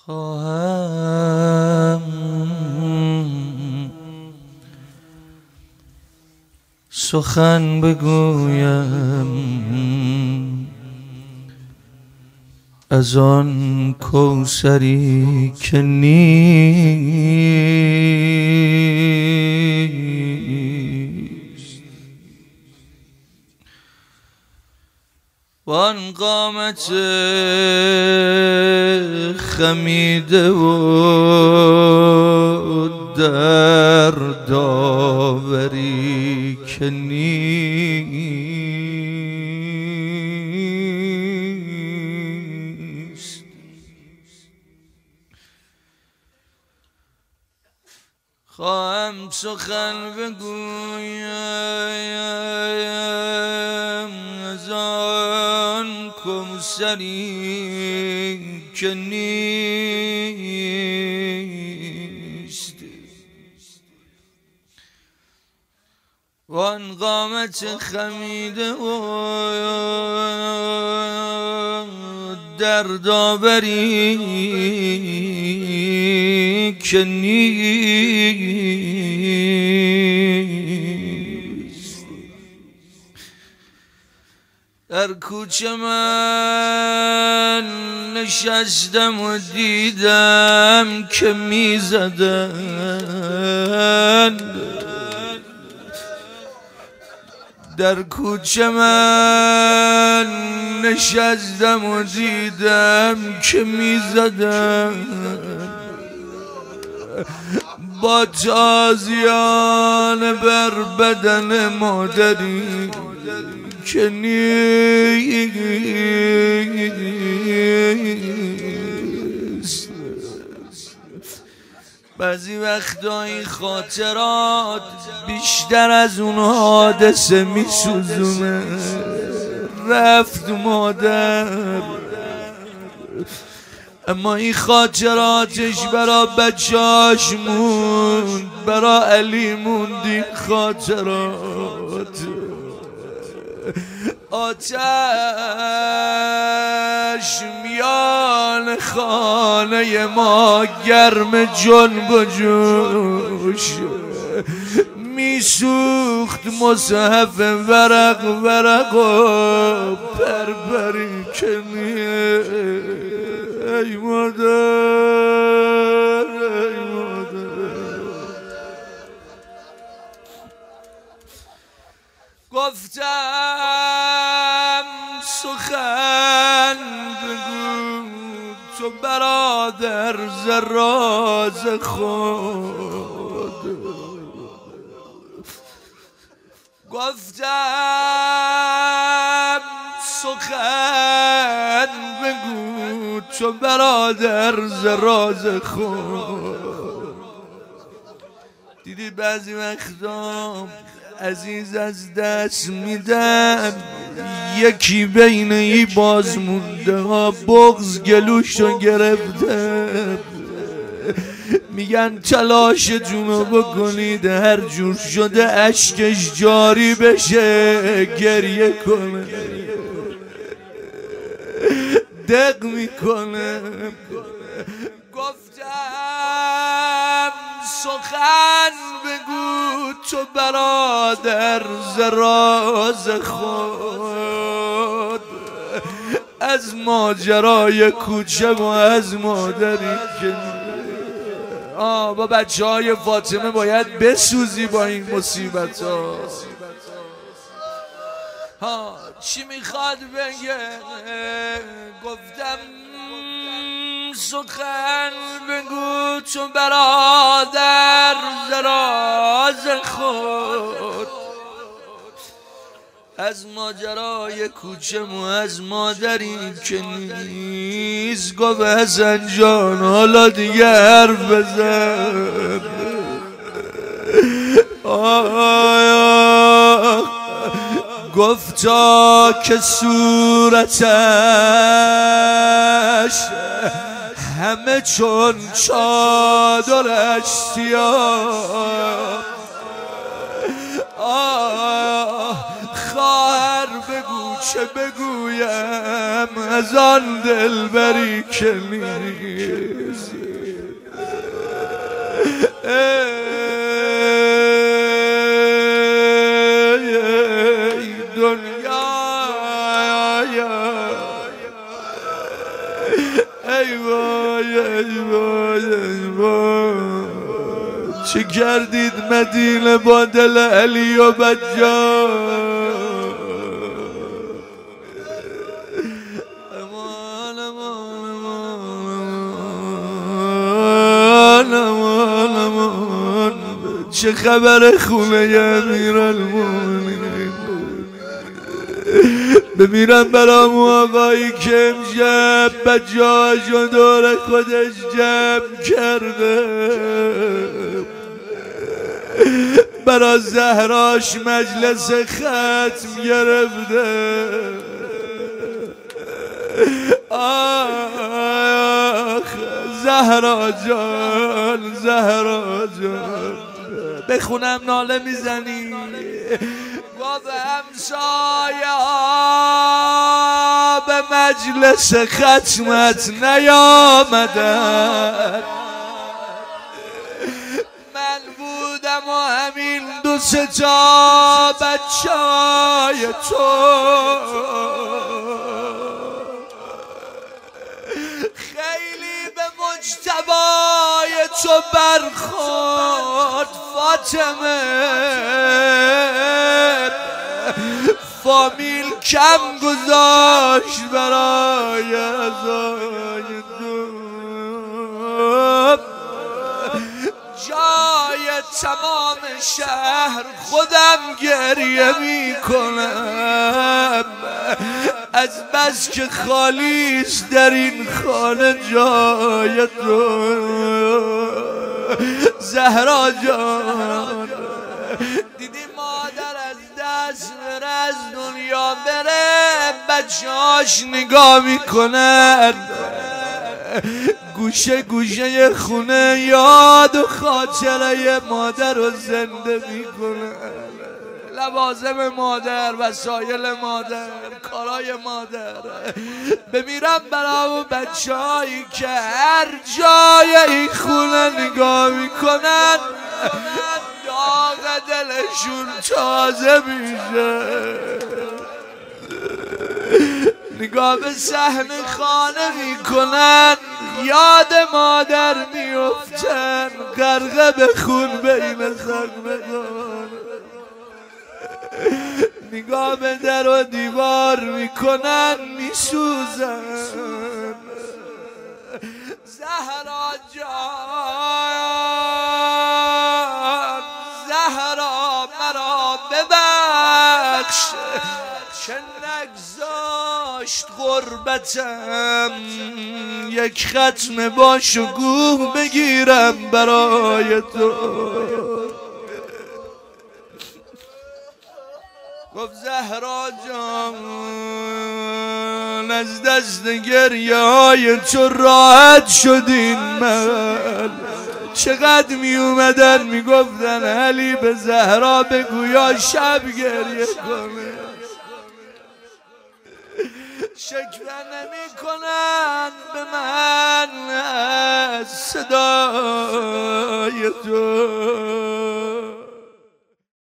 خواهم سخن بگویم از آن کوثری که نیست، وان قامت خمیده و دردآوری که نیست. خواهم سخن بگویم از آن کوثری که نیست، وان قامت خمیده و دردآوری که نیست. در کوچه من نشستم و دیدم که میزدن، در کوچه من نشستم و دیدم که میزدن با تازیانه بر بدن مادری که نیست. بعضی وقتا این خاطرات بیشتر از اون حادثه میسوزونه. رفت مادر، اما این خاطراتش برا بچه‌اش موند، برا علی موند این خاطرات. آتش میان خانه ما گرم جنب و جوش، میسوخت مصحف ورق ورق و پرپری که ای مادر، ای مادر. گفتم سخن بگو تو برادر ز راز خود، گفتم سخن بگو تو برادر ز راز خود. دیدی بعضی وقتا عزیز از دست میدن، یکی بین ای باز مونده ها بغض گلوشو گرفته، میگن تلاشتونو بکنید هر جور شده اشکش جاری بشه گریه کنه، دق میکنه. گفتم سخن بگو تو برادر ز راز خود، از ماجرای کوچه و از مادری که با بچه های فاطمه باید بسوزی با این مصیبت ها. چی میخواد بگه؟ گفتم سخن بگو تو برادر ز راز خود، از ماجرای کوچه و از مادری که نیست. گفت حسن جان حالا دیگه حرف بزن. گفتا که صورتش همه چون چادرش سیاه، خواهر بگو چه بگویم از آن دلبری که نیست. ای دنیا ای وای ای وای ای وای، چه کردید مدینه با دل علی و بجا. امان امان امان امان امان، چه خبر خونه امیرالمومنین؟ بمیرم برام آقایی که امشب بجاشو دور خودش جمع کرده، برا زهراش مجلس ختم گرفته. آخ زهرا جان زهرا جان، بخونم ناله میزنی. گفت همسایه ها به مجلس ختمت نیامدن، من بودم و همین 2-3 تا بچهای تو. خیلی به مجتبای تو برخورد فاطمه، فامیل کم گذاشت برای ازای تو. جای تمام شهر خودم گریه میکنم، از بس که خالیست در این خانه جای تو. زهرا جان دیدی مادر از دست بره، از دنیا بره، بچه‌هاش نگاه میکنن، گوشه گوشه خونه یاد و خاطره مادر رو زنده میکنن. لوازم مادر، وسایل مادر، کارای مادر. بمیرم برای بچه هایی که هر جای این خونه نگاه میکنن داغ دلشون تازه میشه. نگاه به صحن خانه میکنن، یاد مادر میفتن، غرقه به خون بین زخمگان. نگاه به در و دیوار میکنن، میسوزن. زهرا جان زهرا مرا ببخش که نگذاشت غربتم یک ختم با شکوه بگیرم برای تو. گفت زهرا جان از دست گریه های تو راحت شدین من. چقدر می اومدن می گفتن علی به زهرا بگو یا شب گریه کنه، شکوه نمی کنن به من از صدای تو.